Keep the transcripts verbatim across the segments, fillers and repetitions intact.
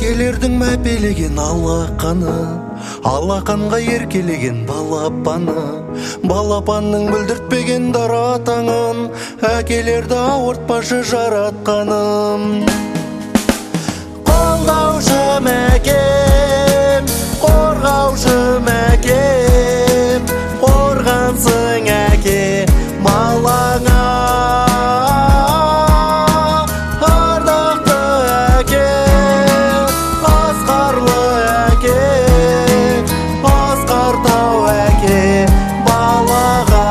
Әкелердің мәпелеген алақаны, алақанға еркелеген балапаны, балапанның бүлдіртпеген дара таңын, әкелерді ауыртпашы жаратқаным. Қолдаушым әкем, қорғаушым әкем, қорғансың әке балаңа. Ардақты әке, асқарлы әке, асқартау әке балаға.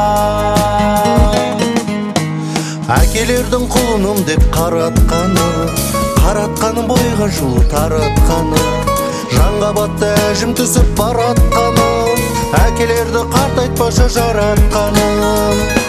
Әкелердің құлыным деп қаратқаны, қаратқаны бойға жол таратқаны, жанға батты әжім түсіп баратқаны, әкелерді қартайтпашы жаратқаным.